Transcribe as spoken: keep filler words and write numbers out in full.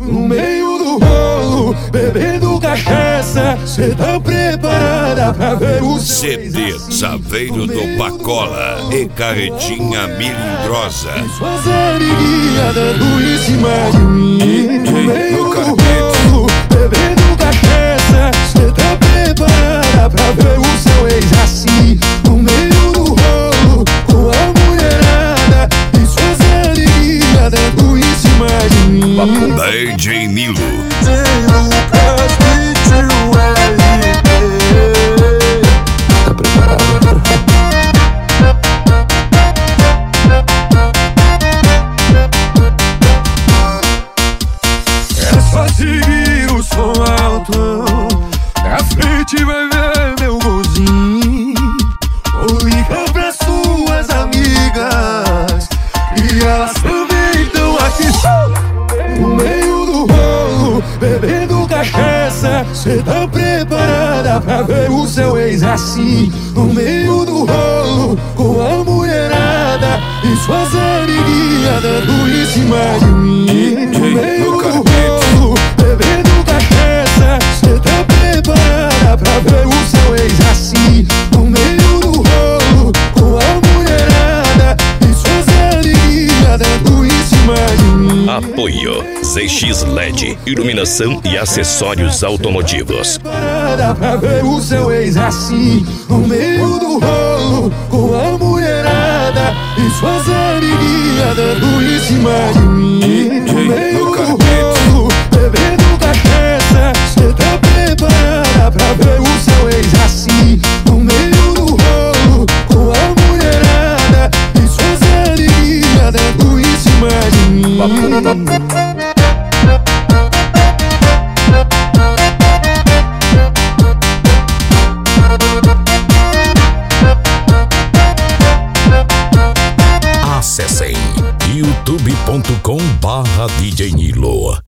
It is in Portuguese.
no meio do rolo, bebendo cachaça. Cê tá preparada pra ver o C D Saveiro do Bacola e Carretinha Melindrosa. Suas amiguinhas dando em cima de mim, no meio do rolo, bebendo cachaça. Cê tá preparada pra ver o seu ex assim, no meio do rolo, com a mulherada. E suas amiguinhas dando em cima de mim. D J Nilo. Tá preparado? É só seguir o som alto, na frente vai ver meu golzinho. Vou ligar pra suas amigas e elas também estão aqui. No meio do rolo, bebendo cachaça. Cê tá preparada pra ver o seu ex assim, no meio do rolo, com a mulherada. E suas amiguinhas dando em cima de mim, no meio do rolo, bebendo cachaça. Cê tá preparada pra ver o seu ex assim, no meio do rolo, com a mulherada. E suas amiguinhas dando em cima de mim. Apoio Z X L E D, iluminação e acessórios automotivos. Preparada pra ver o seu ex assim, no meio do rolo, com a mulherada. E suas amiguinhas dando em cima de mim, no meio do rolo, bebendo cachaça. Cê tá preparada pra ver o seu ex assim, no meio do rolo, com a mulherada. E suas amiguinhas dando em cima de mim. Acessem youtube ponto com barra D J Nilo.